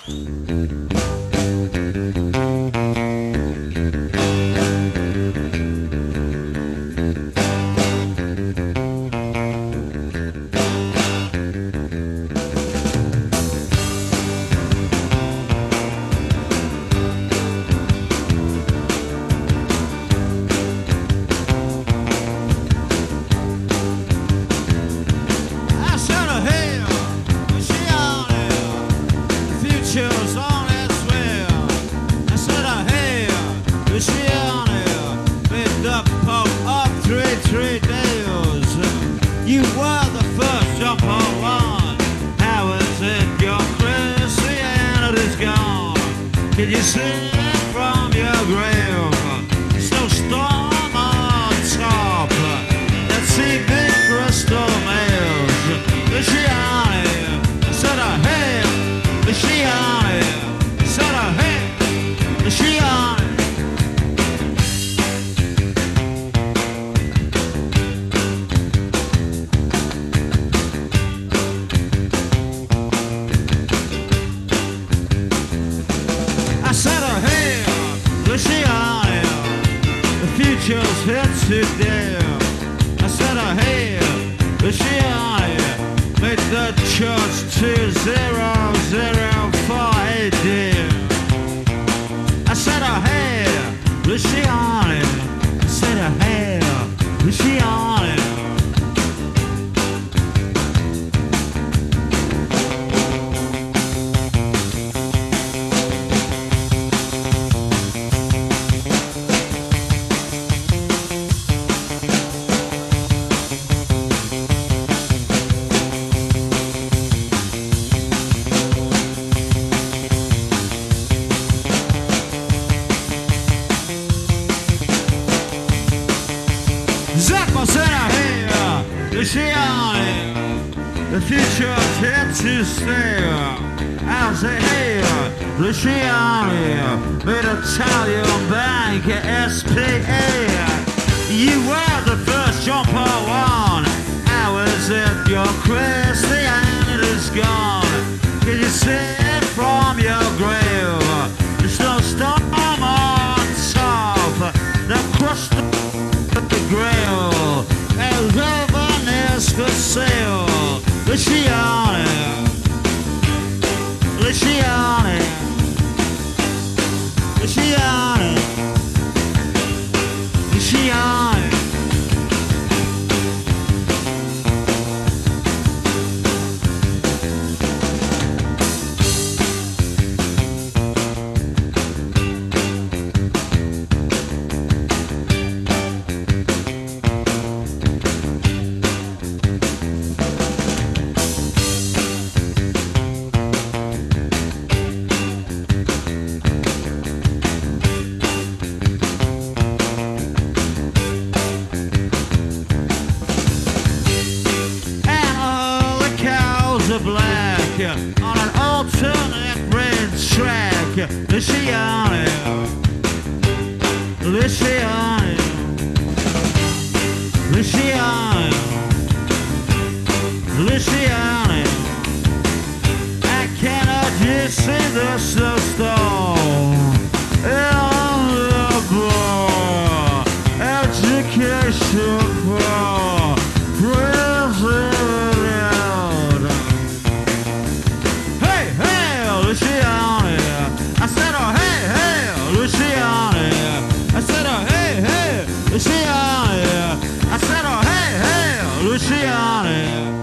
You were the first jump on one. How is it your Christianity's gone? Can you see it from your grave? Still storm on top. Let's see big crystal nails. Luciani, said a hey, Luciani, said a hey, Luciani. I said, oh, hey, Luciani, the future's here today. I said, oh, hey, Luciani, make the church 2004 AD. I said, oh, hey, Luciani, I said, oh, hey, Luciani. Zappa said I hear Luciani, the future's here to stay. I say hey, Luciani, made Italian bank SPA. You were the first jumper one. How is it your Christianity's gone? Can you see it from your grave? There's no storm on top. The crust the grail, and heaven is for sale. Luciani, Luciani, Luciani, Luciani. Black on an alternate red track. Luciani, Luciani, Luciani, Luciani. I cannot just see the snowstorm in the bar. Education for prison. Luciani, I said, oh, hey, hey, Luciani. I said, oh, hey, hey, Luciani. I said, oh, hey, hey, Luciani.